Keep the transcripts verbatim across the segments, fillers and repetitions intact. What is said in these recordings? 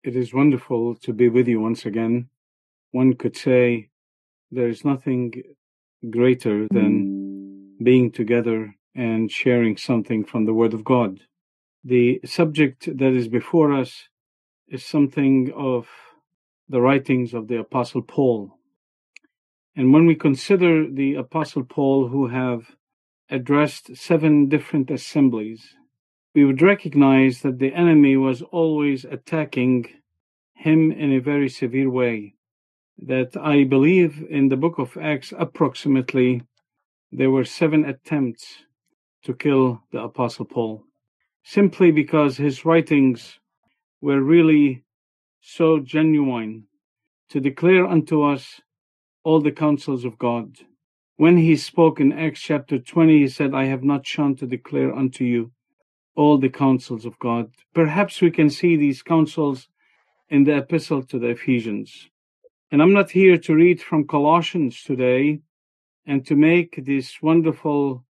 It is wonderful to be with you once again. One could say there is nothing greater than being together and sharing something from the Word of God. The subject that is before us is something of the writings of the Apostle Paul. And when we consider the Apostle Paul, who have addressed seven different assemblies, we would recognize that the enemy was always attacking him in a very severe way. That I believe in the book of Acts, approximately, there were seven attempts to kill the Apostle Paul, simply because his writings were really so genuine to declare unto us all the counsels of God. When he spoke in Acts chapter twenty, he said, I have not shunned to declare unto you all the counsels of God. Perhaps we can see these counsels in the epistle to the Ephesians. And I'm not here to read from Colossians today and to make this wonderful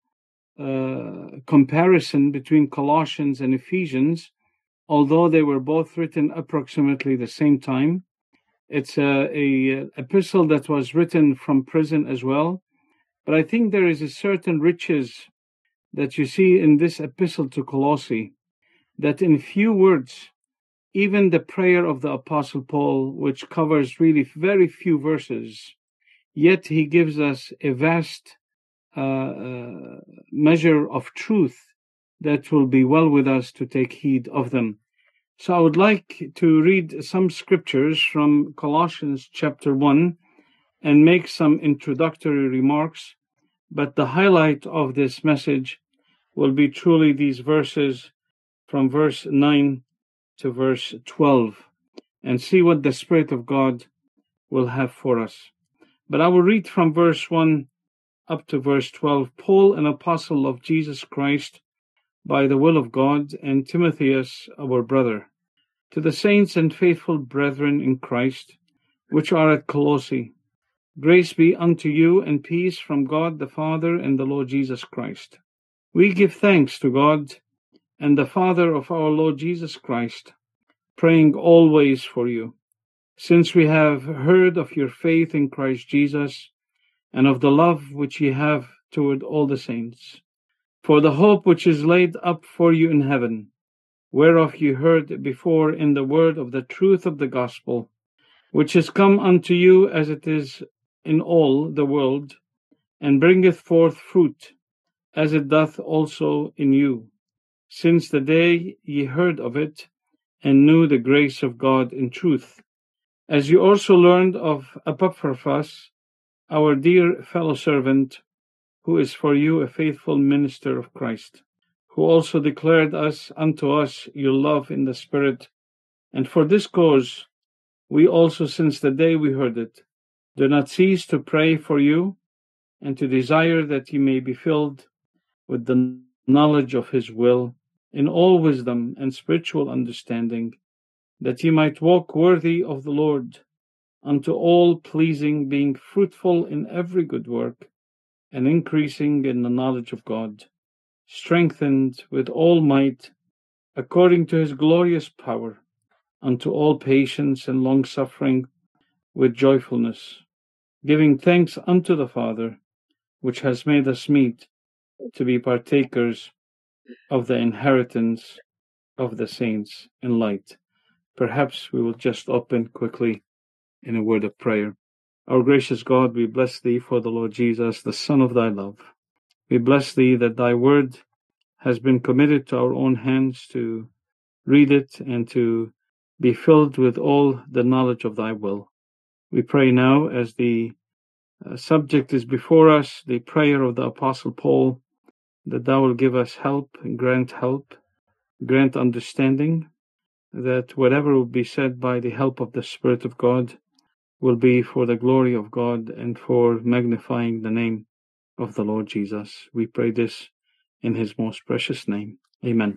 uh, comparison between Colossians and Ephesians, although they were both written approximately the same time. It's a, a epistle that was written from prison as well. But I think there is a certain riches that you see in this epistle to Colossae, that in few words, even the prayer of the Apostle Paul, which covers really very few verses, yet he gives us a vast uh, uh, measure of truth that will be well with us to take heed of them. So I would like to read some scriptures from Colossians chapter one and make some introductory remarks, but the highlight of this message will be truly these verses from verse nine to verse twelve, and see what the Spirit of God will have for us. But I will read from verse one up to verse twelve. Paul, an apostle of Jesus Christ, by the will of God, and Timotheus, our brother, to the saints and faithful brethren in Christ, which are at Colossae, grace be unto you and peace from God the Father and the Lord Jesus Christ. We give thanks to God and the Father of our Lord Jesus Christ, praying always for you, since we have heard of your faith in Christ Jesus, and of the love which ye have toward all the saints, for the hope which is laid up for you in heaven, whereof ye heard before in the word of the truth of the gospel, which is come unto you as it is in all the world, and bringeth forth fruit, as it doth also in you, since the day ye heard of it, and knew the grace of God in truth, as you also learned of Epaphras, our dear fellow servant, who is for you a faithful minister of Christ, who also declared us unto us your love in the Spirit. And for this cause we also, since the day we heard it, do not cease to pray for you, and to desire that ye may be filled with the knowledge of his will, in all wisdom and spiritual understanding, that ye might walk worthy of the Lord, unto all pleasing, being fruitful in every good work, and increasing in the knowledge of God, strengthened with all might, according to his glorious power, unto all patience and longsuffering with joyfulness, giving thanks unto the Father, which has made us meet to be partakers of the inheritance of the saints in light. Perhaps we will just open quickly in a word of prayer. Our gracious God, we bless thee for the Lord Jesus, the Son of thy love. We bless thee that thy word has been committed to our own hands to read it and to be filled with all the knowledge of thy will. We pray now, as the uh, subject is before us, the prayer of the Apostle Paul, that thou will give us help and grant help, grant understanding, that whatever will be said by the help of the Spirit of God will be for the glory of God and for magnifying the name of the Lord Jesus. We pray this in his most precious name. Amen.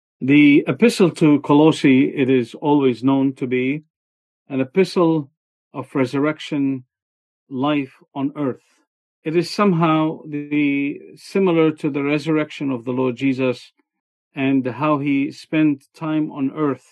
The epistle to Colossae, it is always known to be an epistle of resurrection life on earth. It is somehow the similar to the resurrection of the Lord Jesus and how he spent time on earth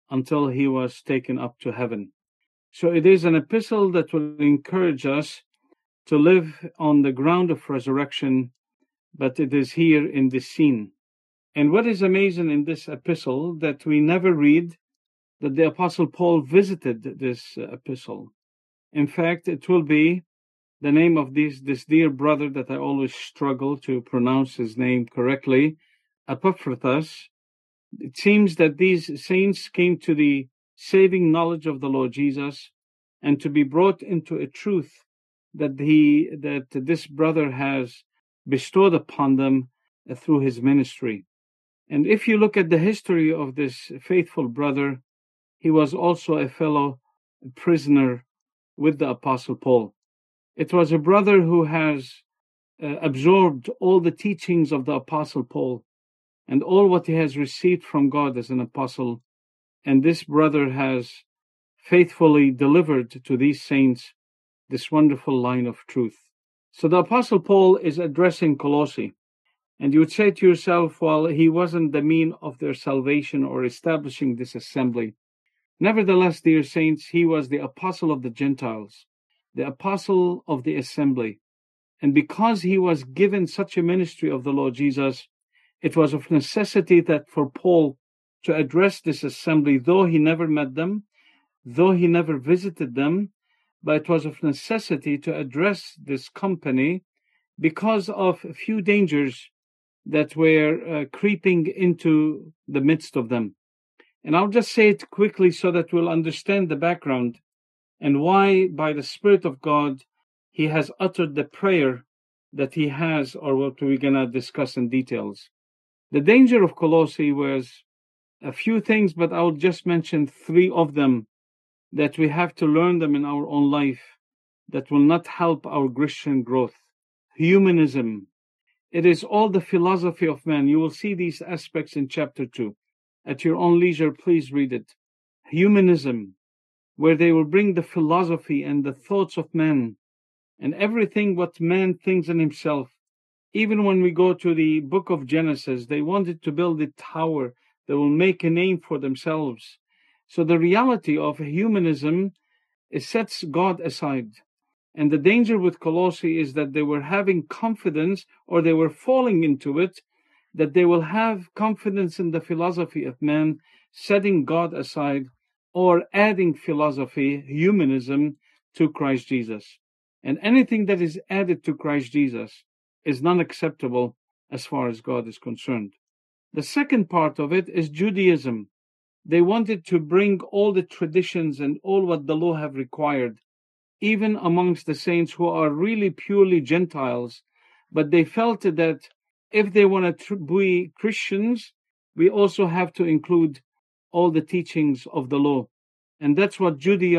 until he was taken up to heaven. So it is an epistle that will encourage us to live on the ground of resurrection, but it is here in this scene. And what is amazing in this epistle, that we never read that the Apostle Paul visited this epistle. In fact, it will be the name of this, this dear brother that I always struggle to pronounce his name correctly, Epaphroditus. It seems that these saints came to the saving knowledge of the Lord Jesus and to be brought into a truth that he that this brother has bestowed upon them through his ministry. And if you look at the history of this faithful brother, he was also a fellow prisoner with the Apostle Paul. It was a brother who has uh, absorbed all the teachings of the Apostle Paul and all what he has received from God as an apostle. And this brother has faithfully delivered to these saints this wonderful line of truth. So the Apostle Paul is addressing Colossae. And you would say to yourself, well, he wasn't the mean of their salvation or establishing this assembly. Nevertheless, dear saints, he was the apostle of the Gentiles, the apostle of the assembly. And because he was given such a ministry of the Lord Jesus, it was of necessity that for Paul to address this assembly, though he never met them, though he never visited them, but it was of necessity to address this company because of a few dangers that were uh, creeping into the midst of them. And I'll just say it quickly so that we'll understand the background and why, by the Spirit of God, he has uttered the prayer that he has, or what we're going to discuss in details. The danger of Colossae was a few things, but I'll just mention three of them that we have to learn them in our own life that will not help our Christian growth. Humanism. It is all the philosophy of man. You will see these aspects in chapter two. At your own leisure, please read it. Humanism, where they will bring the philosophy and the thoughts of man and everything what man thinks in himself. Even when we go to the book of Genesis, they wanted to build a tower that will make a name for themselves. So the reality of humanism, it sets God aside. And the danger with Colossae is that they were having confidence, or they were falling into it, that they will have confidence in the philosophy of man, setting God aside, or adding philosophy, humanism, to Christ Jesus. And anything that is added to Christ Jesus is non-acceptable as far as God is concerned. The second part of it is Judaism. They wanted to bring all the traditions and all what the law have required, even amongst the saints who are really purely Gentiles. But they felt that if they want to be Christians, we also have to include all the teachings of the law. And that's what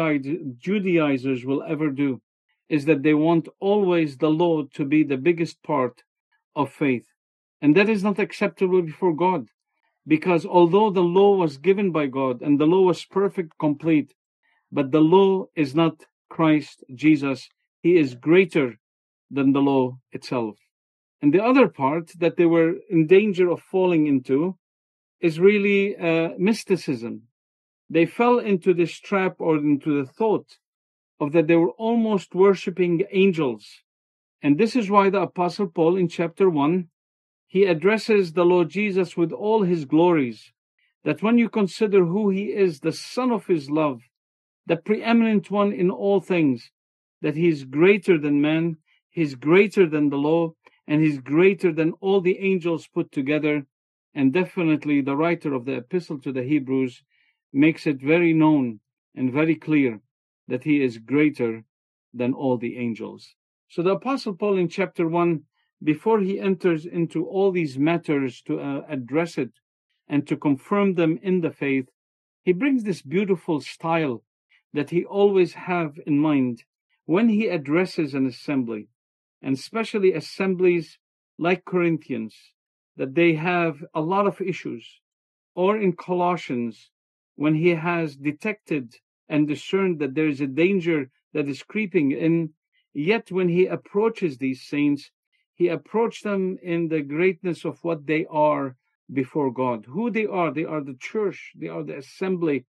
Judaizers will ever do, is that they want always the law to be the biggest part of faith. And that is not acceptable before God, because although the law was given by God and the law was perfect, complete, but the law is not Christ Jesus. He is greater than the law itself. And the other part that they were in danger of falling into is really uh, mysticism. They fell into this trap, or into the thought of that they were almost worshiping angels. And this is why the Apostle Paul in chapter one, he addresses the Lord Jesus with all his glories, that when you consider who he is, the Son of his love, the preeminent one in all things, that he is greater than man, he's greater than the law, and he's greater than all the angels put together. And definitely the writer of the epistle to the Hebrews makes it very known and very clear that he is greater than all the angels. So the Apostle Paul in chapter one, before he enters into all these matters to uh, address it and to confirm them in the faith, he brings this beautiful style that he always have in mind when he addresses an assembly, and especially assemblies like Corinthians, that they have a lot of issues, or in Colossians, when he has detected and discerned that there is a danger that is creeping in, yet when he approaches these saints, he approaches them in the greatness of what they are before God. Who they are, they are the church, they are the assembly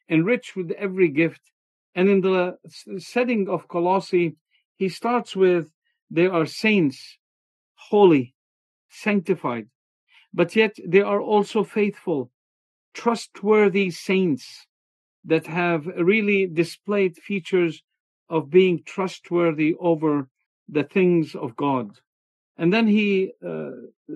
enriched with every gift. And in the setting of Colossae, he starts with, they are saints, holy, sanctified, but yet they are also faithful, trustworthy saints that have really displayed features of being trustworthy over the things of God. And then he uh,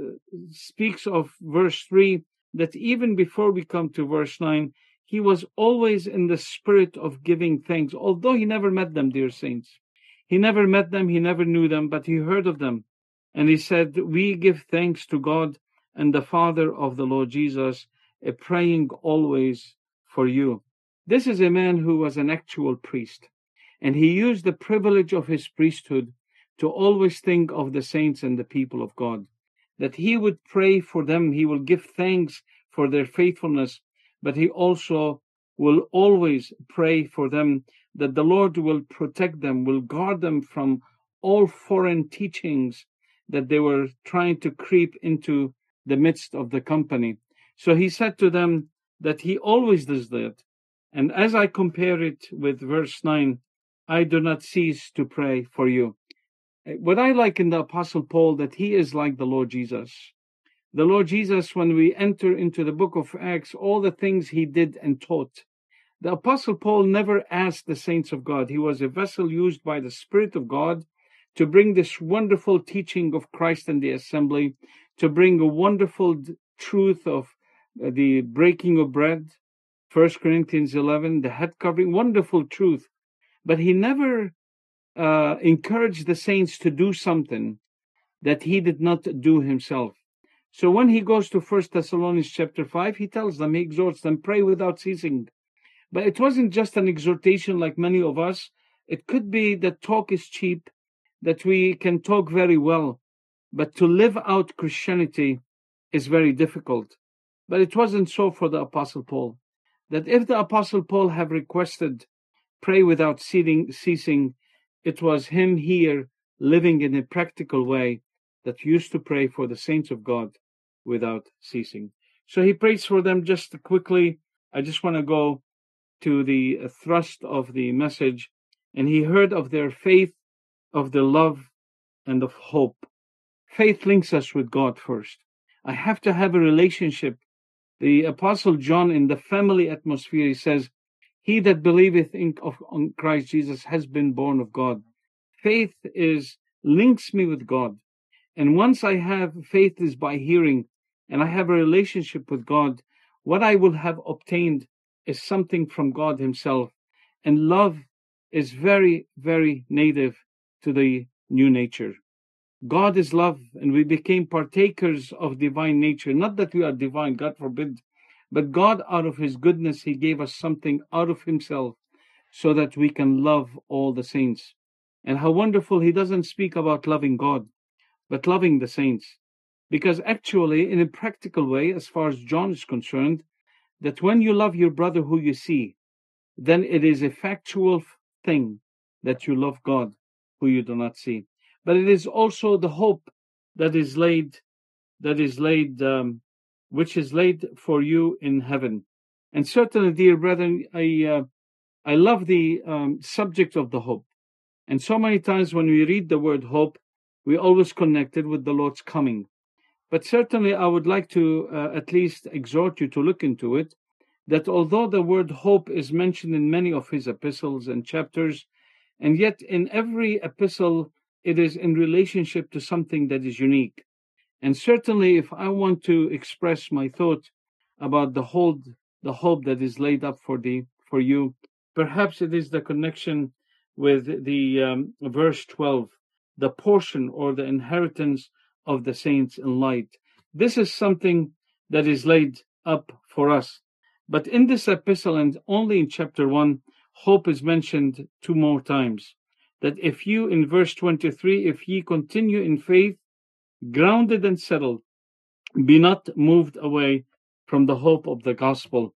speaks of verse three, that even before we come to verse nine, he was always in the spirit of giving thanks, although he never met them, dear saints. He never met them, he never knew them, but he heard of them. And he said, we give thanks to God and the Father of the Lord Jesus, uh, praying always for you. This is a man who was an actual priest, and he used the privilege of his priesthood to always think of the saints and the people of God, that he would pray for them, he will give thanks for their faithfulness, but he also will always pray for them that the Lord will protect them, will guard them from all foreign teachings that they were trying to creep into the midst of the company. So he said to them that he always does that. And as I compare it with verse nine, I do not cease to pray for you. What I like in the Apostle Paul, that he is like the Lord Jesus. The Lord Jesus, when we enter into the book of Acts, all the things he did and taught. The Apostle Paul never asked the saints of God. He was a vessel used by the Spirit of God to bring this wonderful teaching of Christ in the assembly, to bring a wonderful truth of the breaking of bread, First Corinthians eleven, the head covering, wonderful truth. But he never uh, encouraged the saints to do something that he did not do himself. So when he goes to First Thessalonians chapter five, he tells them, he exhorts them, pray without ceasing. But it wasn't just an exhortation like many of us. It could be that talk is cheap, that we can talk very well, but to live out Christianity is very difficult. But it wasn't so for the Apostle Paul. That if the Apostle Paul have requested, pray without ceasing, it was him here living in a practical way that used to pray for the saints of God without ceasing. So he prays for them. Just quickly, I just want to go to the thrust of the message. And he heard of their faith, of their love, and of hope. Faith links us with God first. I have to have a relationship. The Apostle John, in the family atmosphere, he says, he that believeth in of on Christ Jesus has been born of God. Faith is links me with God. And once I have faith is by hearing, and I have a relationship with God, what I will have obtained is something from God himself. And love is very, very native to the new nature. God is love, and we became partakers of divine nature. Not that we are divine, God forbid, but God, out of his goodness, he gave us something out of himself so that we can love all the saints. And how wonderful, he doesn't speak about loving God, but loving the saints. Because actually, in a practical way, as far as John is concerned, that when you love your brother who you see, then it is a factual thing that you love God who you do not see. But it is also the hope that is laid, that is laid, um, which is laid for you in heaven. And certainly, dear brethren, I uh, I love the um, subject of the hope. And so many times when we read the word hope, we always connect it with the Lord's coming. But certainly, I would like to uh, at least exhort you to look into it, that although the word hope is mentioned in many of his epistles and chapters, and yet in every epistle, it is in relationship to something that is unique. And certainly, if I want to express my thought about the whole, the hope that is laid up for the for you, perhaps it is the connection with the um, verse twelve, the portion or the inheritance of the saints in light. This is something that is laid up for us. But in this epistle, and only in chapter one, hope is mentioned two more times. That if you, in verse twenty-three, if ye continue in faith, grounded and settled, be not moved away from the hope of the gospel.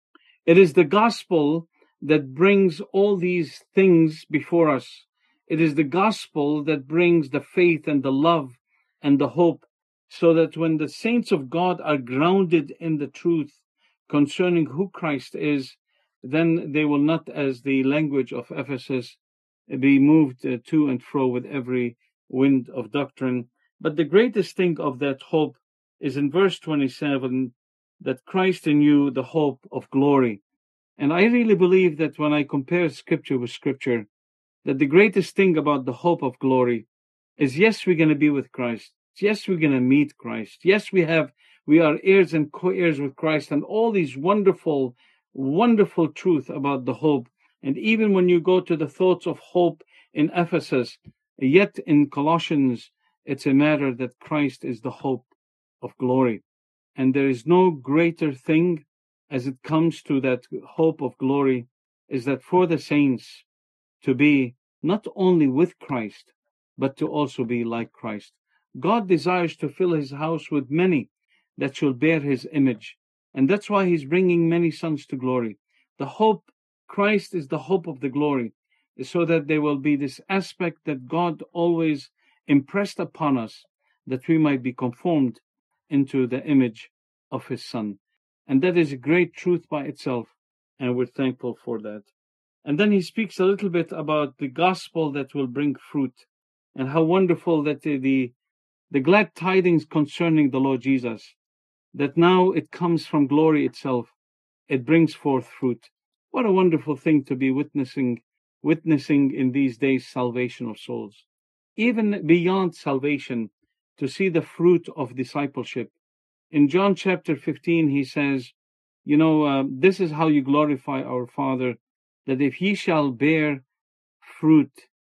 It is the gospel that brings all these things before us. It is the gospel that brings the faith and the love and the hope, so that when the saints of God are grounded in the truth concerning who Christ is, then they will not, as the language of Ephesus, be moved uh, to and fro with every wind of doctrine. But the greatest thing of that hope is in verse twenty-seven, that Christ in you, the hope of glory. And I really believe that when I compare scripture with scripture, that the greatest thing about the hope of glory is, yes, we're going to be with Christ. Yes, we're going to meet Christ. Yes, we have, we are heirs and co-heirs with Christ, and all these wonderful, wonderful truth about the hope. And even when you go to the thoughts of hope in Ephesus, yet in Colossians, it's a matter that Christ is the hope of glory. And there is no greater thing as it comes to that hope of glory, is that for the saints to be not only with Christ, but to also be like Christ. God desires to fill his house with many that shall bear his image. And that's why he's bringing many sons to glory. The hope, Christ is the hope of the glory, so that there will be this aspect that God always impressed upon us, that we might be conformed into the image of his Son. And that is a great truth by itself, and we're thankful for that. And then he speaks a little bit about the gospel that will bring fruit, and how wonderful that the, the, the glad tidings concerning the Lord Jesus, that now it comes from glory itself. It brings forth fruit. What a wonderful thing to be witnessing, witnessing in these days salvation of souls. Even beyond salvation, to see the fruit of discipleship. In John chapter fifteen, he says, you know, uh, this is how you glorify our Father, that if ye shall bear fruit,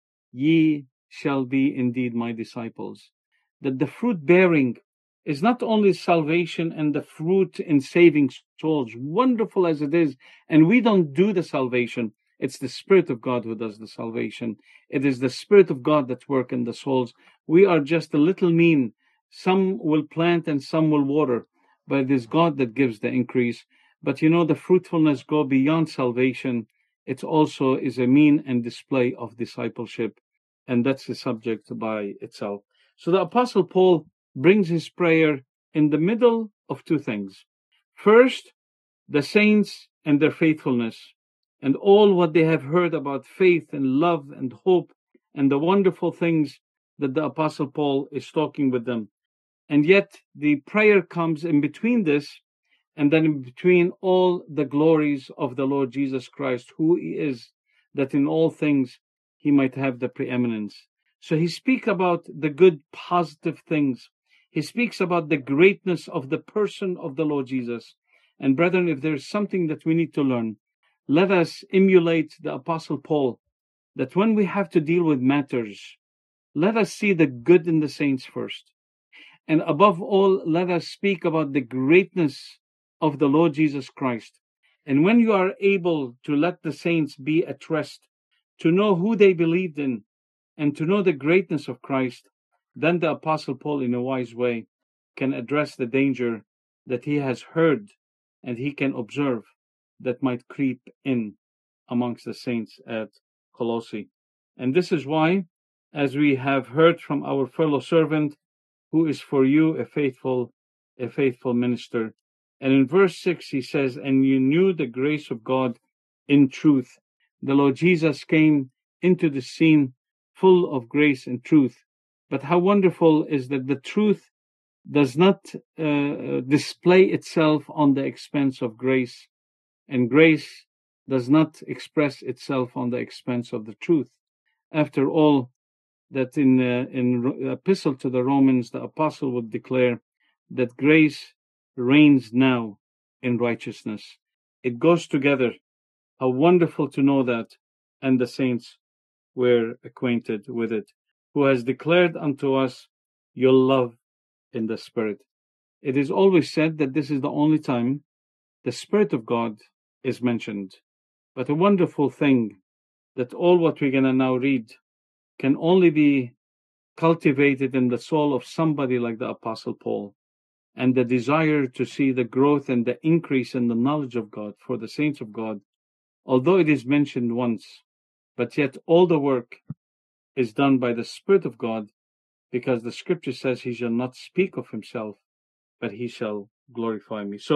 ye shall be indeed my disciples. That the fruit bearing is not only salvation and the fruit in saving souls, wonderful as it is, and we don't do the salvation. It's the Spirit of God who does the salvation. It is the Spirit of God that works in the souls. We are just a little mean. Some will plant and some will water, but it is God that gives the increase. But you know, the fruitfulness go beyond salvation. It also is a mean and display of discipleship, and that's the subject by itself. So the Apostle Paul brings his prayer in the middle of two things. First, the saints and their faithfulness, and all what they have heard about faith and love and hope, and the wonderful things that the Apostle Paul is talking with them. And yet the prayer comes in between this, and then in between all the glories of the Lord Jesus Christ, who he is, that in all things he might have the preeminence. So he speaks about the good, positive things. He speaks about the greatness of the person of the Lord Jesus. And brethren, if there's something that we need to learn, let us emulate the Apostle Paul, that when we have to deal with matters, let us see the good in the saints first. And above all, let us speak about the greatness of the Lord Jesus Christ. And when you are able to let the saints be at rest, to know who they believed in, and to know the greatness of Christ, then the Apostle Paul, in a wise way, can address the danger that he has heard and he can observe that might creep in amongst the saints at Colossae. And this is why, as we have heard from our fellow servant, who is for you a faithful, a faithful minister. And in verse six, he says, and you knew the grace of God in truth. The Lord Jesus came into the scene full of grace and truth. But how wonderful is that the truth does not uh, display itself on the expense of grace, and grace does not express itself on the expense of the truth. After all, that in uh, in Epistle to the Romans, the apostle would declare that grace reigns now in righteousness. It goes together. How wonderful to know that, and the saints were acquainted with it, who has declared unto us your love in the Spirit. It is always said that this is the only time the Spirit of God is mentioned. But a wonderful thing that all what we're going to now read can only be cultivated in the soul of somebody like the Apostle Paul, and the desire to see the growth and the increase in the knowledge of God for the saints of God, although it is mentioned once, but yet all the work is done by the Spirit of God, because the scripture says he shall not speak of himself, but he shall glorify me. So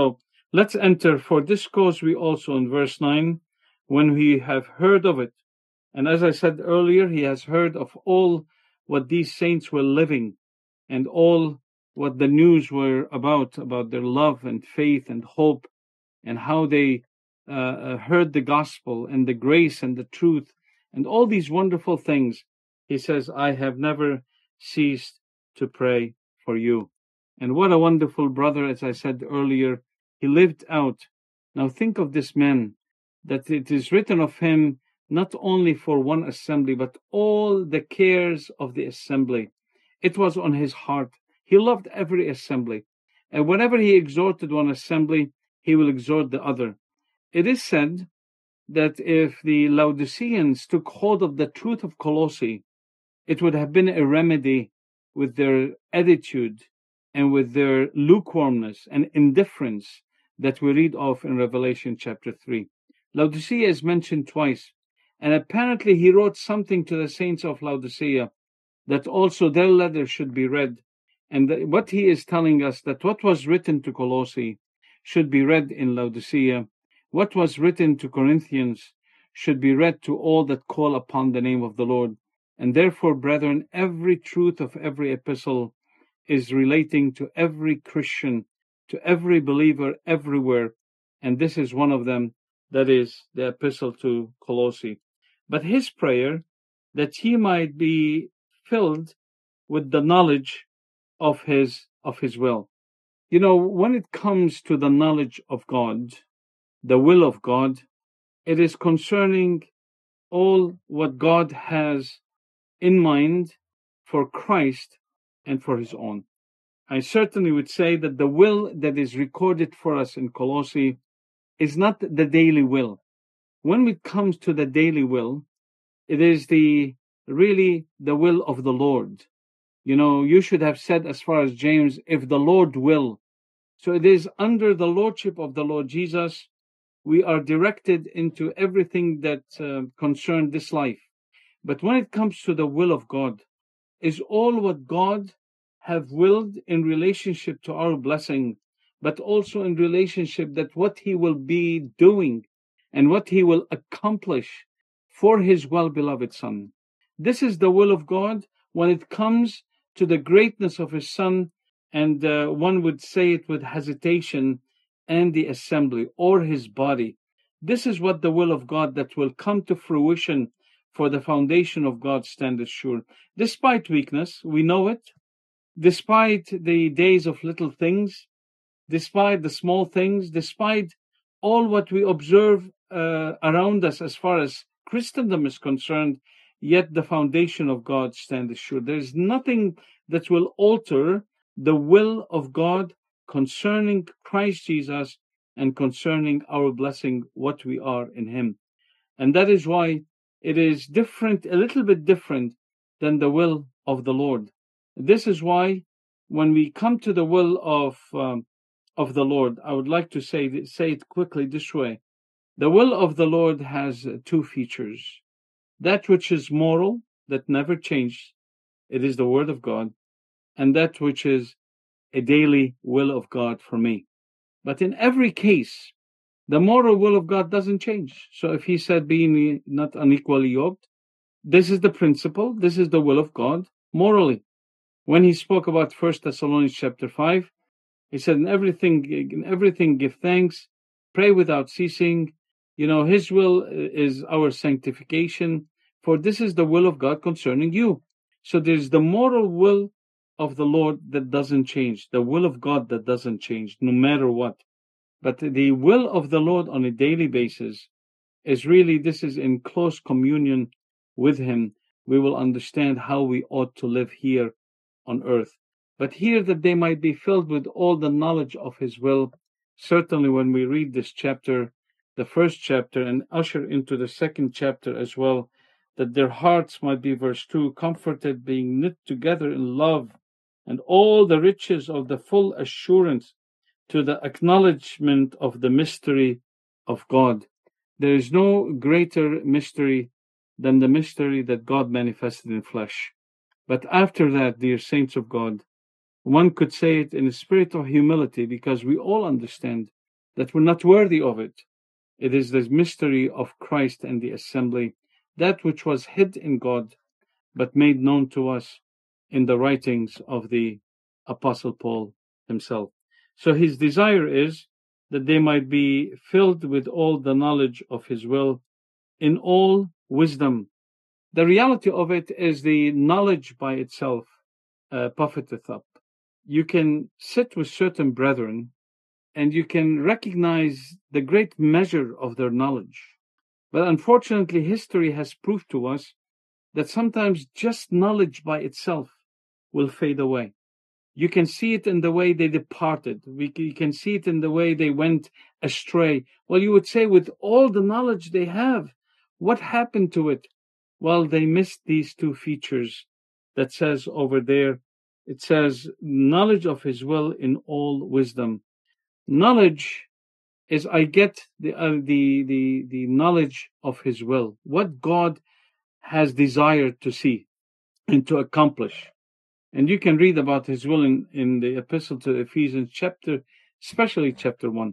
Let's enter, for this cause we also, in verse nine, when we have heard of it. And as I said earlier, he has heard of all what these saints were living and all what the news were about, about their love and faith and hope, and how they uh, heard the gospel and the grace and the truth and all these wonderful things. He says, I have never ceased to pray for you. And what a wonderful brother, as I said earlier, he lived out. Now think of this man, that it is written of him not only for one assembly, but all the cares of the assembly. It was on his heart. He loved every assembly. And whenever he exhorted one assembly, he will exhort the other. It is said that if the Laodiceans took hold of the truth of Colossae, it would have been a remedy with their attitude and with their lukewarmness and indifference that we read of in Revelation chapter three. Laodicea is mentioned twice, and apparently he wrote something to the saints of Laodicea that also their letter should be read. And what he is telling us, that what was written to Colossae should be read in Laodicea. What was written to Corinthians should be read to all that call upon the name of the Lord. And therefore, brethren, every truth of every epistle is relating to every Christian, to every believer everywhere. And this is one of them, that is the epistle to Colossae. But his prayer, that he might be filled with the knowledge of his of his will. You know, when it comes to the knowledge of God, the will of God, it is concerning all what God has in mind for Christ and for his own. I certainly would say that the will that is recorded for us in Colossae is not the daily will. When it comes to the daily will, it is the really the will of the Lord. You know, you should have said, as far as James, if the Lord will. So it is under the lordship of the Lord Jesus, we are directed into everything that uh, concerns this life. But when it comes to the will of God, is all what God have willed in relationship to our blessing, but also in relationship that what he will be doing and what he will accomplish for his well-beloved Son. This is the will of God when it comes to the greatness of his Son, and uh, one would say it with hesitation, and the assembly or his body. This is what the will of God that will come to fruition, for the foundation of God standeth sure. Despite weakness, we know it. Despite the days of little things, despite the small things, despite all what we observe uh, around us as far as Christendom is concerned, yet the foundation of God standeth sure. There is nothing that will alter the will of God concerning Christ Jesus and concerning our blessing, what we are in him. And that is why it is different, a little bit different than the will of the Lord. This is why when we come to the will of um, of the Lord, I would like to say say it quickly this way. The will of the Lord has two features. That which is moral, that never changes, it is the word of God, and that which is a daily will of God for me. But in every case, the moral will of God doesn't change. So if he said, being not unequally yoked, this is the principle, this is the will of God morally. When he spoke about First Thessalonians chapter five, he said, in everything, in everything give thanks, pray without ceasing. You know, his will is our sanctification, for this is the will of God concerning you. So there's the moral will of the Lord that doesn't change, the will of God that doesn't change, no matter what. But the will of the Lord on a daily basis is really, this is in close communion with him. We will understand how we ought to live here on earth. But here, that they might be filled with all the knowledge of his will. Certainly when we read this chapter, the first chapter, and usher into the second chapter as well, that their hearts might be, verse two, comforted, being knit together in love, and all the riches of the full assurance to the acknowledgement of the mystery of God. There is no greater mystery than the mystery that God manifested in flesh. But after that, dear saints of God, one could say it in a spirit of humility, because we all understand that we're not worthy of it. It is the mystery of Christ and the assembly, that which was hid in God, but made known to us in the writings of the Apostle Paul himself. So his desire is that they might be filled with all the knowledge of his will in all wisdom. The reality of it is the knowledge by itself uh, puffeteth up. You can sit with certain brethren and you can recognize the great measure of their knowledge. But unfortunately, history has proved to us that sometimes just knowledge by itself will fade away. You can see it in the way they departed. We, you can see it in the way they went astray. Well, you would say, with all the knowledge they have, what happened to it? Well, they missed these two features that says over there. It says, knowledge of his will in all wisdom. Knowledge is I get the, uh, the, the, the knowledge of his will, what God has desired to see and to accomplish. And you can read about his will in, in the epistle to Ephesians chapter, especially chapter one.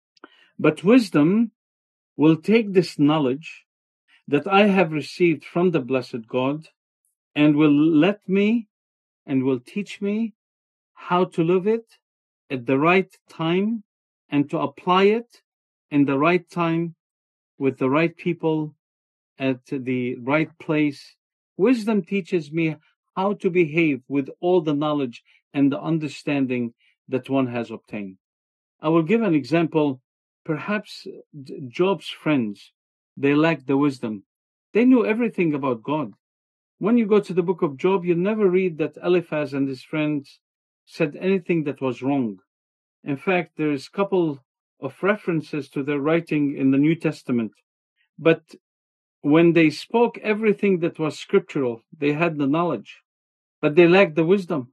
But wisdom will take this knowledge that I have received from the blessed God and will let me and will teach me how to live it at the right time and to apply it in the right time with the right people at the right place. Wisdom teaches me how to behave with all the knowledge and the understanding that one has obtained. I will give an example. Perhaps Job's friends, they lacked the wisdom. They knew everything about God. When you go to the book of Job, you never read that Eliphaz and his friends said anything that was wrong. In fact, there's a couple of references to their writing in the New Testament. But when they spoke everything that was scriptural, they had the knowledge, but they lacked the wisdom.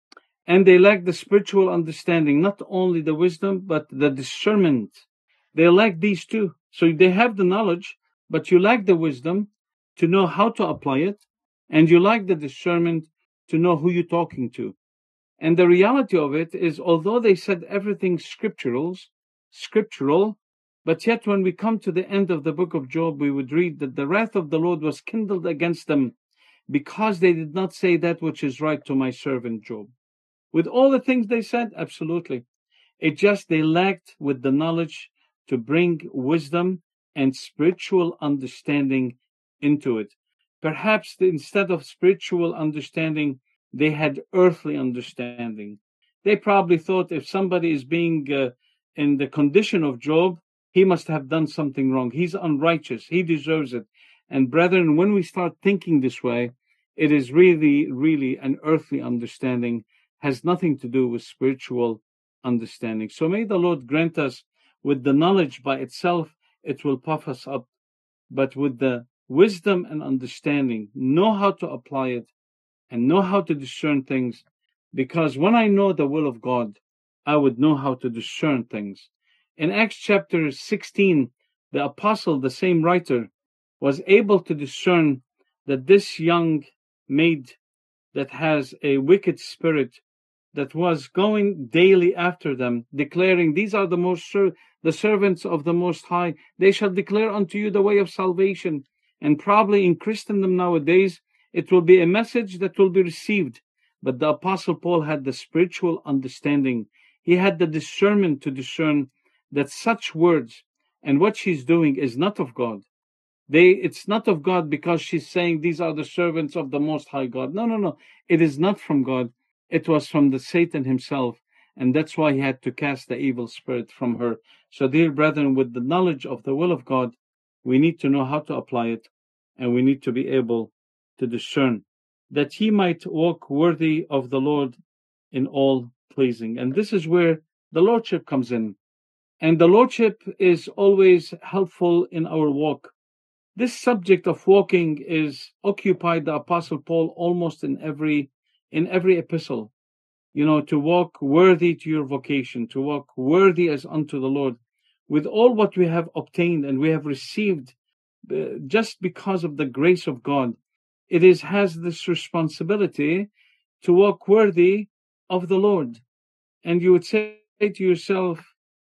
And they lacked the spiritual understanding, not only the wisdom, but the discernment. They lack these two. So they have the knowledge, but you lack the wisdom to know how to apply it, and you lack the discernment to know who you're talking to. And the reality of it is, although they said everything scriptural, scriptural, but yet when we come to the end of the book of Job, we would read that the wrath of the Lord was kindled against them because they did not say that which is right to my servant Job. With all the things they said, absolutely. It just they lacked with the knowledge to bring wisdom and spiritual understanding into it. Perhaps instead of spiritual understanding, they had earthly understanding. They probably thought if somebody is being uh, in the condition of Job, he must have done something wrong. He's unrighteous. He deserves it. And brethren, when we start thinking this way, it is really, really an earthly understanding, has nothing to do with spiritual understanding. So may the Lord grant us with the knowledge by itself, it will puff us up. But with the wisdom and understanding, know how to apply it and know how to discern things. Because when I know the will of God, I would know how to discern things. In Acts chapter sixteen, the apostle, the same writer, was able to discern that this young maid that has a wicked spirit, that was going daily after them, declaring, these are the most ser- the servants of the Most High. They shall declare unto you the way of salvation. And probably in Christendom nowadays, it will be a message that will be received. But the Apostle Paul had the spiritual understanding. He had the discernment to discern that such words and what she's doing is not of God. They, it's not of God because she's saying these are the servants of the Most High God. No, no, no. It is not from God. It was from the Satan himself. And that's why he had to cast the evil spirit from her. So, dear brethren, with the knowledge of the will of God, we need to know how to apply it. And we need to be able to discern that he might walk worthy of the Lord in all pleasing. And this is where the Lordship comes in. And the Lordship is always helpful in our walk. This subject of walking is occupied the Apostle Paul almost in every in every epistle. You know, to walk worthy to your vocation, to walk worthy as unto the Lord, with all what we have obtained and we have received uh, just because of the grace of God. It is has this responsibility to walk worthy of the Lord. And you would say to yourself,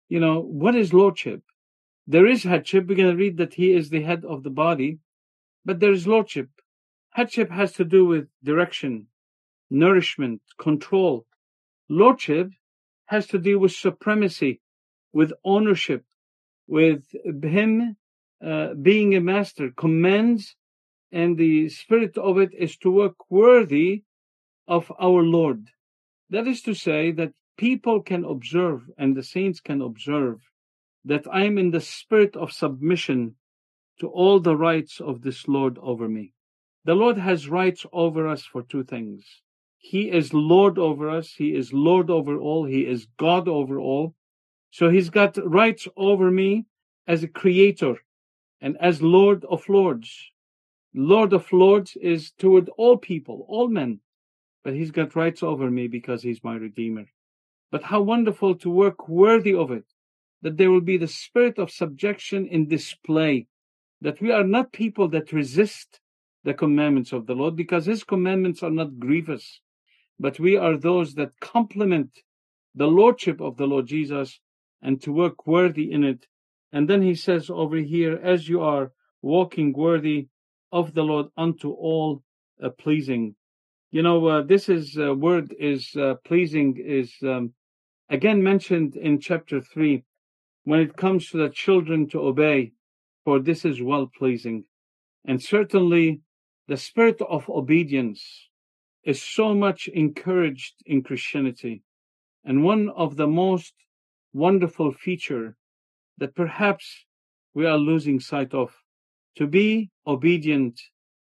you know, what is lordship? There is headship. We're going to read that he is the head of the body, but there is lordship. Headship has to do with direction, nourishment, control. Lordship has to do with supremacy, with ownership, with him uh, being a master, commands, and the spirit of it is to work worthy of our Lord. That is to say that people can observe, and the saints can observe, that I am in the spirit of submission to all the rights of this Lord over me. The Lord has rights over us for two things. He is Lord over us. He is Lord over all. He is God over all. So he's got rights over me as a creator and as Lord of Lords. Lord of Lords is toward all people, all men. But he's got rights over me because he's my Redeemer. But how wonderful to work worthy of it, that there will be the spirit of subjection in display, that we are not people that resist the commandments of the Lord, because his commandments are not grievous, but we are those that complement the lordship of the Lord Jesus and to work worthy in it. And then he says over here, as you are walking worthy of the Lord unto all uh, pleasing. You know, uh, this is uh, word is uh, pleasing is um, again mentioned in chapter three when it comes to the children to obey, for this is well pleasing. And certainly the spirit of obedience is so much encouraged in Christianity. And one of the most wonderful feature that perhaps we are losing sight of, to be obedient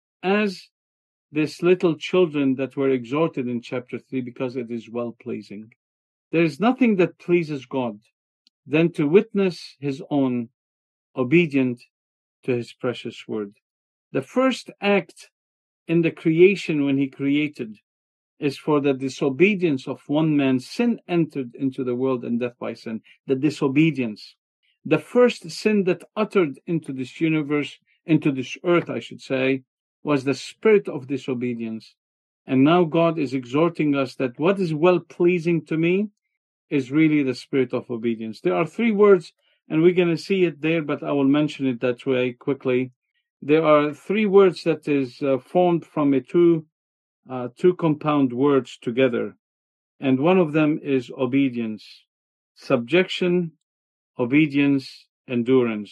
as these little children that were exhorted in chapter three, because it is well pleasing. There is nothing that pleases God than to witness his own obedient to his precious word. The first act in the creation when he created is for the disobedience of one man. Sin entered into the world and death by sin. The disobedience. The first sin that uttered into this universe, into this earth, I should say, was the spirit of disobedience. And now God is exhorting us that what is well pleasing to me is really the spirit of obedience. There are three words, and we're going to see it there, but I will mention it that way quickly. There are three words that is uh, formed from a two uh, two compound words together, and one of them is obedience, subjection, obedience, endurance.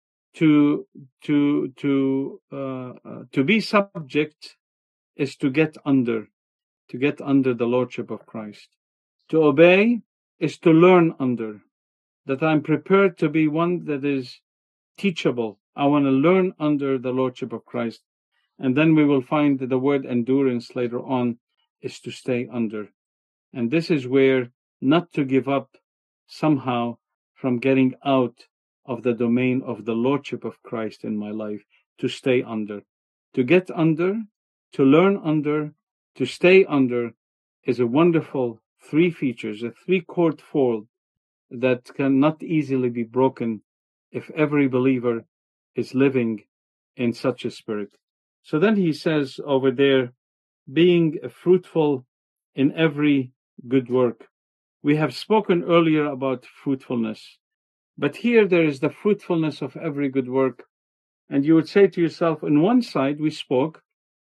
To to to uh, uh, to be subject is to get under, to get under the lordship of Christ. To obey is to learn under, that I'm prepared to be one that is teachable. I want to learn under the lordship of Christ. And then we will find that the word endurance later on is to stay under. And this is where not to give up somehow from getting out of the domain of the lordship of Christ in my life, to stay under. To get under, to learn under, to stay under is a wonderful three features, a three-chord fold that cannot easily be broken if every believer is living in such a spirit. So then he says over there, being fruitful in every good work. We have spoken earlier about fruitfulness, but here there is the fruitfulness of every good work. And you would say to yourself, on one side, we spoke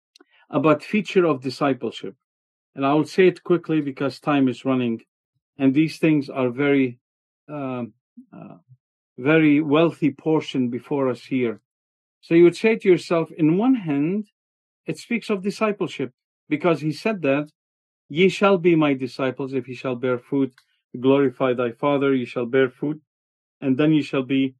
about feature of discipleship. And I will say it quickly because time is running. And these things are very, uh, uh, very wealthy portion before us here. So you would say to yourself, in one hand, it speaks of discipleship, because he said that, ye shall be my disciples if ye shall bear fruit, glorify thy Father, ye shall bear fruit, and then ye shall be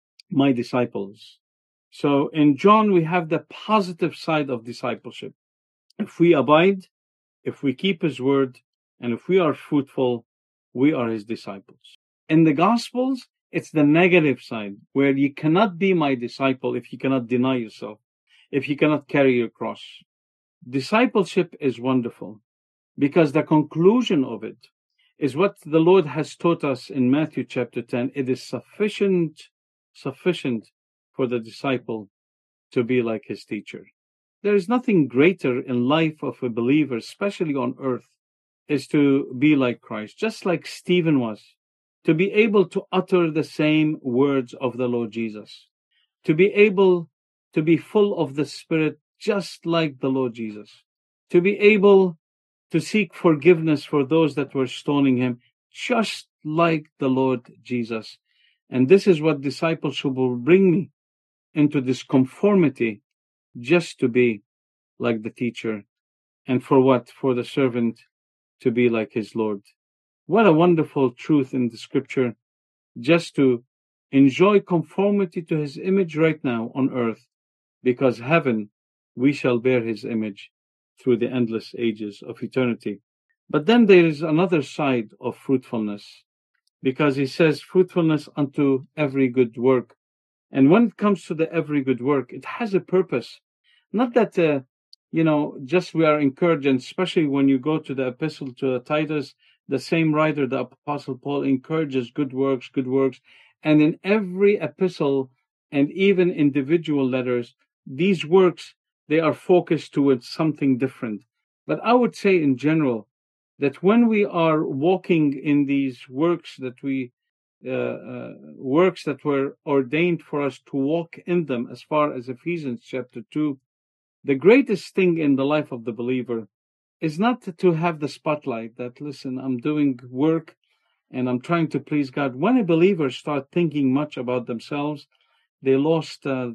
my disciples. So in John, we have the positive side of discipleship. If we abide, if we keep his word, and if we are fruitful, we are his disciples. In the Gospels, it's the negative side, where you cannot be my disciple if you cannot deny yourself, if you cannot carry your cross. Discipleship is wonderful, because the conclusion of it is what the Lord has taught us in Matthew chapter ten. It is sufficient, sufficient for the disciple to be like his teacher. There is nothing greater in life of a believer, especially on earth, is to be like Christ, just like Stephen was. to be able to utter the same words of the Lord Jesus, to be able to be full of the Spirit just like the Lord Jesus, to be able to seek forgiveness for those that were stoning him just like the Lord Jesus. And this is what discipleship will bring me into, this conformity, just to be like the teacher. And for what? For the servant to be like his Lord. What a wonderful truth in the scripture, just to enjoy conformity to his image right now on earth, because heaven, we shall bear his image through the endless ages of eternity. But then there is another side of fruitfulness, because he says fruitfulness unto every good work. And when it comes to the every good work, it has a purpose. Not that, uh, you know, just we are encouraged, and especially when you go to the epistle to Titus, the same writer, the Apostle Paul, encourages good works, good works. And in every epistle and even individual letters, these works, they are focused towards something different. But I would say in general that when we are walking in these works that we uh, uh, works that were ordained for us to walk in them, as far as Ephesians chapter two, the greatest thing in the life of the believer is not to have the spotlight that, listen, I'm doing work and I'm trying to please God. When a believer starts thinking much about themselves, they lost uh,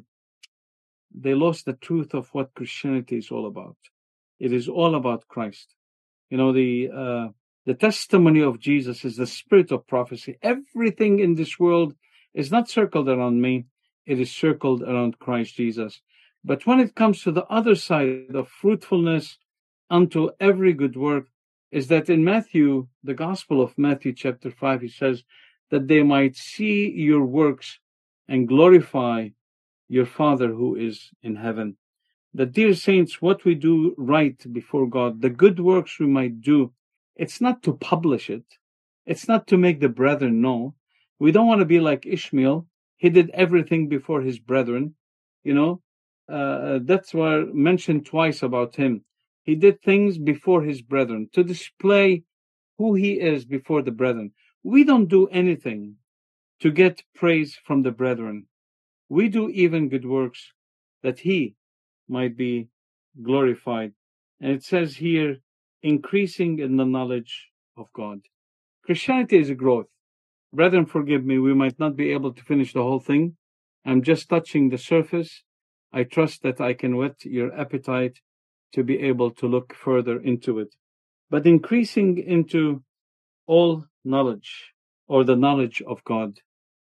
they lost the truth of what Christianity is all about. It is all about Christ. You know, the uh, the testimony of Jesus is the spirit of prophecy. Everything in this world is not circled around me. It is circled around Christ Jesus. But when it comes to the other side of fruitfulness unto every good work, is that in Matthew, the Gospel of Matthew chapter five, he says that they might see your works and glorify your Father who is in heaven. That, dear saints, what we do right before God, the good works we might do, it's not to publish it. It's not to make the brethren know. We don't want to be like Ishmael. He did everything before his brethren. You know, uh, that's what mentioned twice about him. He did things before his brethren to display who he is before the brethren. We don't do anything to get praise from the brethren. We do even good works that he might be glorified. And it says here, increasing in the knowledge of God. Christianity is a growth. Brethren, forgive me, we might not be able to finish the whole thing. I'm just touching the surface. I trust that I can whet your appetite to be able to look further into it. But increasing into all knowledge, or the knowledge of God.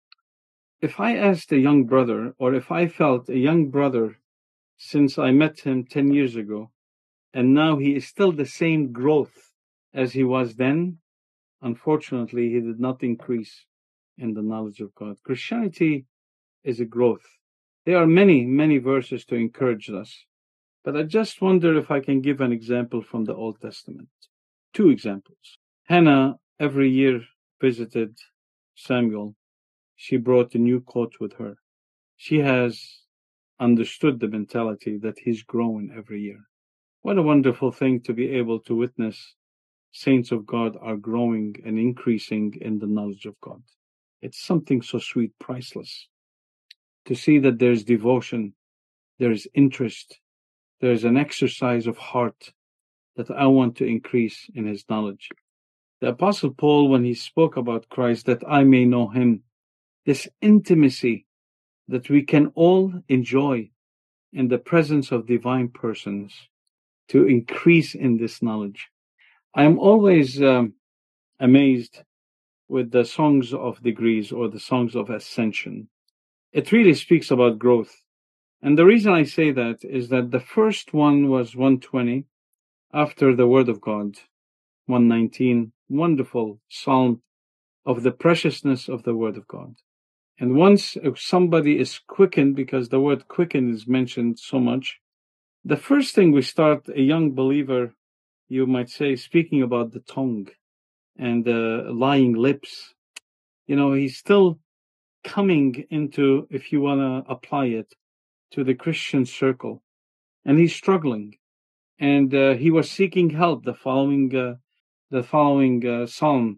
If I asked a young brother, or if I felt a young brother since I met him ten years ago, and now he is still the same growth as he was then, unfortunately, he did not increase in the knowledge of God. Christianity is a growth. There are many, many verses to encourage us, but I just wonder if I can give an example from the Old Testament. Two examples. Hannah every year visited Samuel. She brought a new coat with her. She has understood the mentality that he's growing every year. What a wonderful thing to be able to witness saints of God are growing and increasing in the knowledge of God. It's something so sweet, priceless, to see that there's devotion, there's interest, there's an exercise of heart that I want to increase in his knowledge. The Apostle Paul, when he spoke about Christ, that I may know him, this intimacy that we can all enjoy in the presence of divine persons, to increase in this knowledge. I am always um, amazed with the songs of degrees or the songs of ascension. It really speaks about growth. And the reason I say that is that the first one was one twenty, after the Word of God, one nineteen, wonderful psalm of the preciousness of the Word of God. And once somebody is quickened, because the word quicken is mentioned so much, the first thing we start, a young believer, you might say, speaking about the tongue and the lying lips. You know, he's still coming into, if you want to apply it, to the Christian circle. And he's struggling. And uh, he was seeking help. The following, uh, the following uh, psalm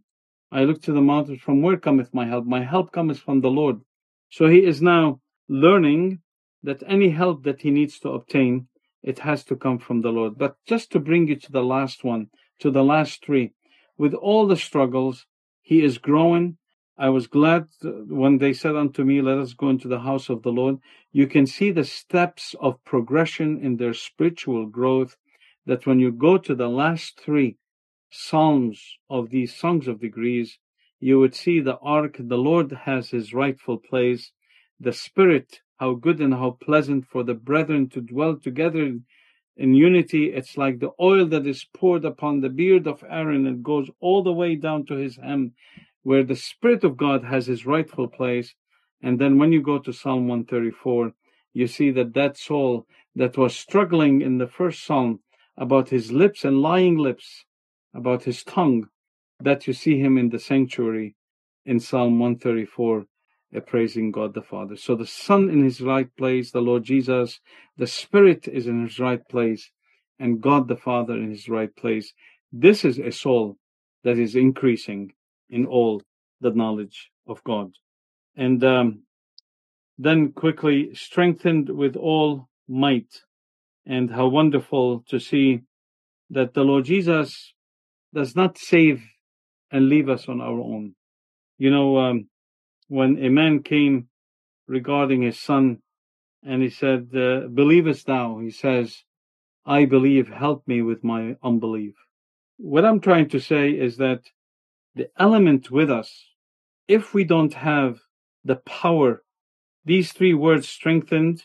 I look to the mountains, from where cometh my help? My help cometh from the Lord. So he is now learning that any help that he needs to obtain, it has to come from the Lord. But just to bring you to the last one, to the last three, with all the struggles, he is growing. I was glad when they said unto me, let us go into the house of the Lord. You can see the steps of progression in their spiritual growth, that when you go to the last three Psalms of these Songs of Degrees, you would see the ark, the Lord has his rightful place, the Spirit, how good and how pleasant for the brethren to dwell together in, in unity. It's like the oil that is poured upon the beard of Aaron and goes all the way down to his hem, where the Spirit of God has his rightful place. And then when you go to Psalm one thirty-four, you see that that soul that was struggling in the first Psalm about his lips and lying lips, about his tongue, that you see him in the sanctuary in Psalm one thirty-four, uh, praising God the Father. So the Son in his right place, the Lord Jesus, the Spirit is in his right place, and God the Father in his right place. This is a soul that is increasing in all the knowledge of God. And um, then quickly, strengthened with all might. And how wonderful to see that the Lord Jesus does not save and leave us on our own. You know, um, when a man came regarding his son and he said, uh, believest thou? He says, I believe, help me with my unbelief. What I'm trying to say is that the element with us, if we don't have the power, these three words, strengthened,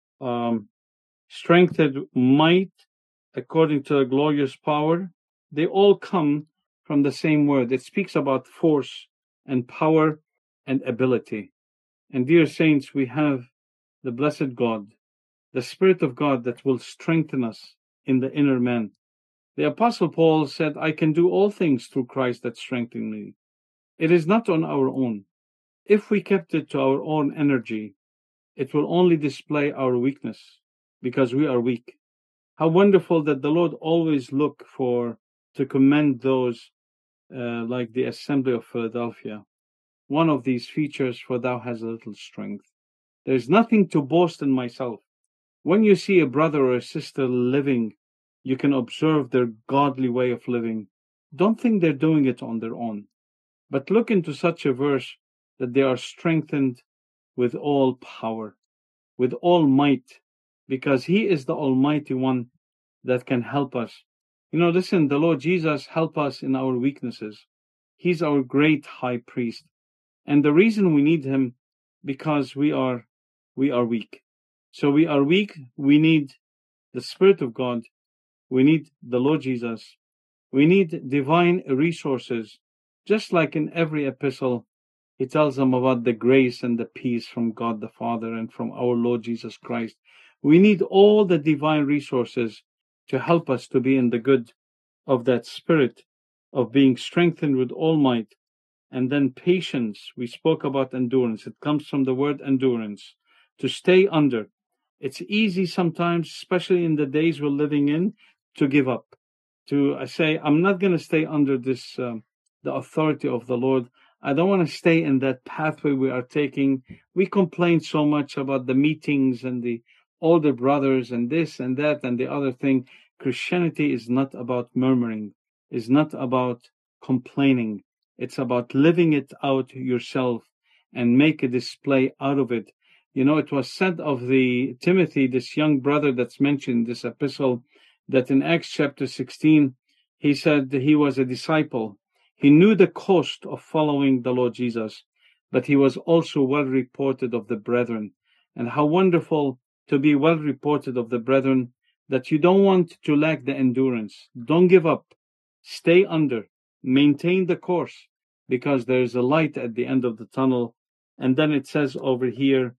um, strengthened might, according to the glorious power, they all come from the same word. It speaks about force and power and ability. And dear saints, we have the blessed God, the Spirit of God that will strengthen us in the inner man. The Apostle Paul said, I can do all things through Christ that strengthen me. It is not on our own. If we kept it to our own energy, it will only display our weakness, because we are weak. How wonderful that the Lord always look for to commend those uh, like the Assembly of Philadelphia. One of these features, for thou hast a little strength. There's nothing to boast in myself. When you see a brother or a sister living, you can observe their godly way of living. Don't think they're doing it on their own, but look into such a verse that they are strengthened with all power, with all might, because he is the Almighty One that can help us. You know, listen, the Lord Jesus help us in our weaknesses. He's our great high priest. And the reason we need him, because we are, we are weak. So we are weak. We need the Spirit of God. We need the Lord Jesus. We need divine resources. Just like in every epistle, he tells them about the grace and the peace from God the Father and from our Lord Jesus Christ. We need all the divine resources to help us to be in the good of that spirit of being strengthened with all might. And then patience. We spoke about endurance. It comes from the word endurance, to stay under. It's easy sometimes, especially in the days we're living in, to give up, to uh, say, I'm not going to stay under this, um, the authority of the Lord. I don't want to stay in that pathway we are taking. We complain so much about the meetings and the older brothers and this and that and the other thing. Christianity is not about murmuring, is not about complaining. It's about living it out yourself and make a display out of it. You know, it was said of the Timothy, this young brother that's mentioned in this epistle, that in Acts chapter sixteen, he said that he was a disciple. He knew the cost of following the Lord Jesus, but he was also well reported of the brethren. And how wonderful to be well reported of the brethren, that you don't want to lack the endurance. Don't give up. Stay under. Maintain the course, because there is a light at the end of the tunnel. And then it says over here,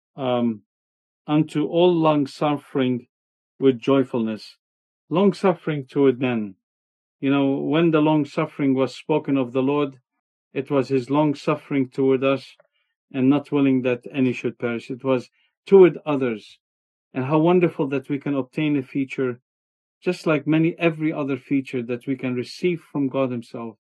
um, unto all long suffering with joyfulness. Long suffering toward men. You know, when the long suffering was spoken of the Lord, it was his long suffering toward us, and not willing that any should perish. It was toward others. And how wonderful that we can obtain a feature, just like many every other feature that we can receive from God himself.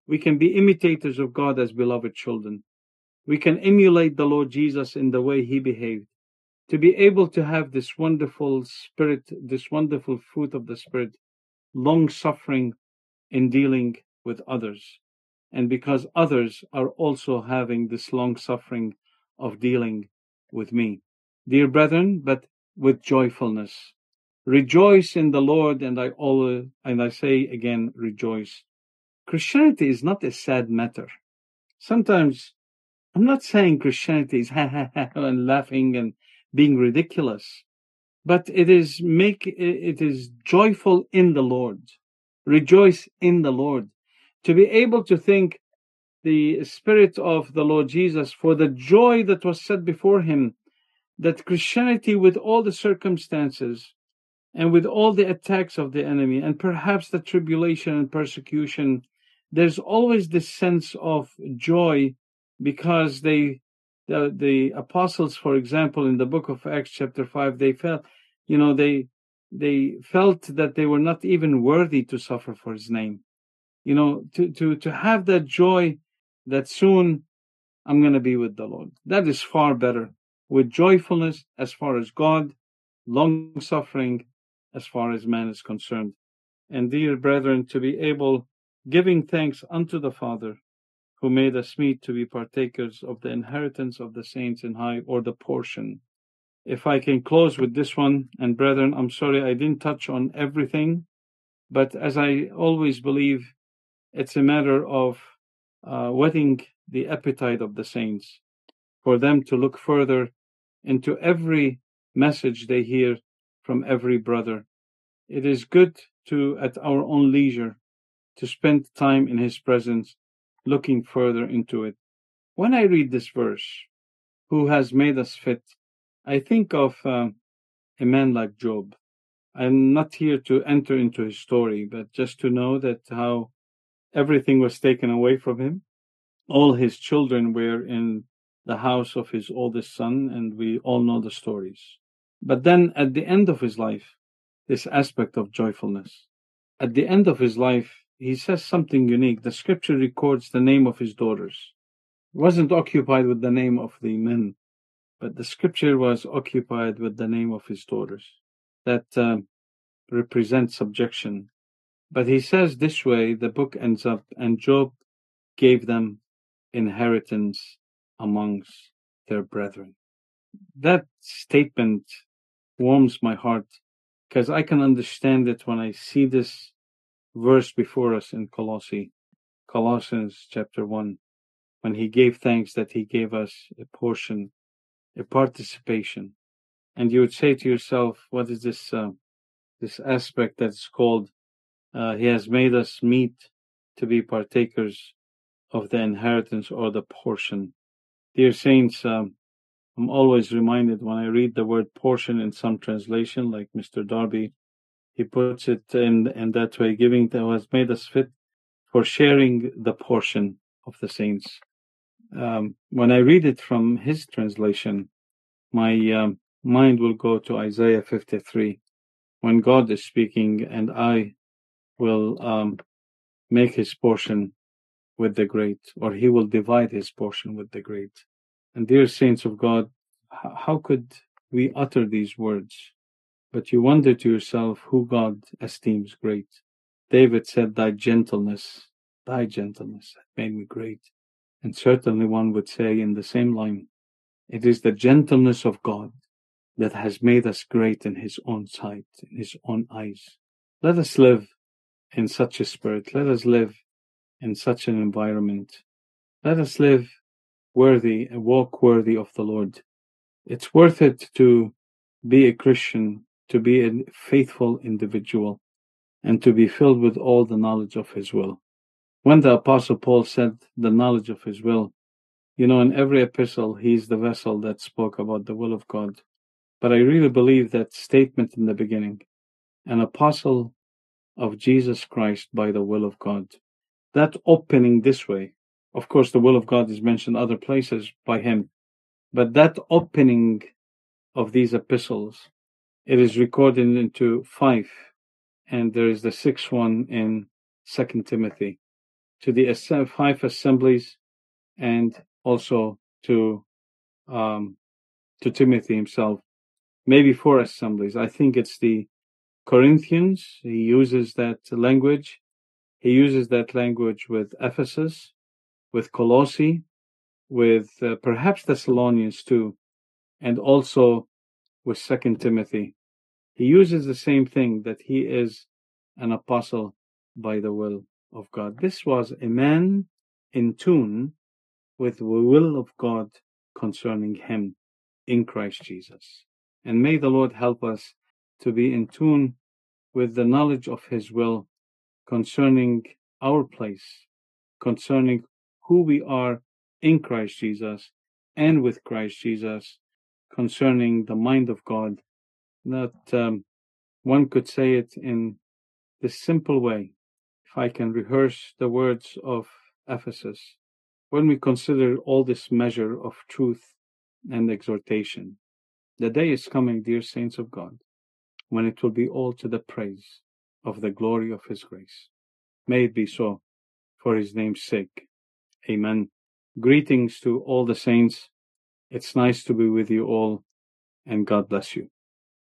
We can be imitators of God as beloved children. We can emulate the Lord Jesus in the way he behaved. To be able to have this wonderful spirit, this wonderful fruit of the Spirit, long suffering in dealing with others. And because others are also having this long suffering of dealing with me. Dear brethren, but with joyfulness. Rejoice in the Lord, and I always, and I say again, rejoice. Christianity is not a sad matter. Sometimes, I'm not saying Christianity is ha ha ha and laughing and being ridiculous, but it is make it is joyful in the Lord. Rejoice in the Lord. To be able to think the Spirit of the Lord Jesus, for the joy that was set before him, that Christianity, with all the circumstances and with all the attacks of the enemy and perhaps the tribulation and persecution, there's always this sense of joy, because they the, the apostles, for example, in the book of Acts chapter five, they felt, you know, they they felt that they were not even worthy to suffer for his name. You know, to to to have that joy that soon I'm going to be with the Lord. That is far better. With joyfulness as far as God, long suffering as far as man is concerned. And dear brethren, to be able, giving thanks unto the Father, who made us meet to be partakers of the inheritance of the saints in high, or the portion. If I can close with this one, and brethren, I'm sorry I didn't touch on everything, but as I always believe, it's a matter of uh, whetting the appetite of the saints, for them to look further into every message they hear from every brother. It is good to, at our own leisure, to spend time in his presence, looking further into it. When I read this verse, who has made us fit, I think of uh, a man like Job. I'm not here to enter into his story, but just to know that how everything was taken away from him. All his children were in the house of his oldest son, and we all know the stories. But then at the end of his life, this aspect of joyfulness. At the end of his life, he says something unique. The scripture records the name of his daughters. He wasn't occupied with the name of the men, but the scripture was occupied with the name of his daughters. That uh, represents subjection. But he says this way, the book ends up, and Job gave them inheritance amongst their brethren. That statement warms my heart, because I can understand it when I see this verse before us in Colossae, Colossians chapter one, when he gave thanks that he gave us a portion, a participation. And you would say to yourself, what is this uh, this aspect that's called, uh, he has made us meet to be partakers of the inheritance or the portion. Dear saints, um, I'm always reminded when I read the word portion in some translation, like Mister Darby, he puts it in, in that way, giving that has made us fit for sharing the portion of the saints. Um, when I read it from his translation, my um, mind will go to Isaiah fifty-three, when God is speaking, and I will um, make his portion with the great, or he will divide his portion with the great. And dear saints of God, how could we utter these words? But you wonder to yourself who God esteems great. David said, thy gentleness, thy gentleness made me great. And certainly one would say in the same line, it is the gentleness of God that has made us great in his own sight, in his own eyes. Let us live in such a spirit. Let us live in such an environment. Let us live worthy and walk worthy of the Lord. It's worth it to be a Christian, to be a faithful individual, and to be filled with all the knowledge of his will. When the Apostle Paul said the knowledge of his will, you know, in every epistle, he's the vessel that spoke about the will of God. But I really believe that statement in the beginning, an apostle of Jesus Christ by the will of God, that opening this way, of course, the will of God is mentioned other places by him, but that opening of these epistles, it is recorded into five, and there is the sixth one in Second Timothy. to the five assemblies, and also to um, to Timothy himself. Maybe four assemblies. I think it's the Corinthians. He uses that language. He uses that language with Ephesus, with Colossae, with uh, perhaps Thessalonians too, and also with Second Timothy. He uses the same thing, that he is an apostle by the will of God. This was a man in tune with the will of God concerning him in Christ Jesus. And may the Lord help us to be in tune with the knowledge of his will concerning our place, concerning who we are in Christ Jesus and with Christ Jesus, concerning the mind of God, that um, one could say it in this simple way. If I can rehearse the words of Ephesus, when we consider all this measure of truth and exhortation, the day is coming, dear saints of God, when it will be all to the praise of the glory of his grace. May it be so, for his name's sake. Amen. Greetings to all the saints. It's nice to be with you all, and God bless you.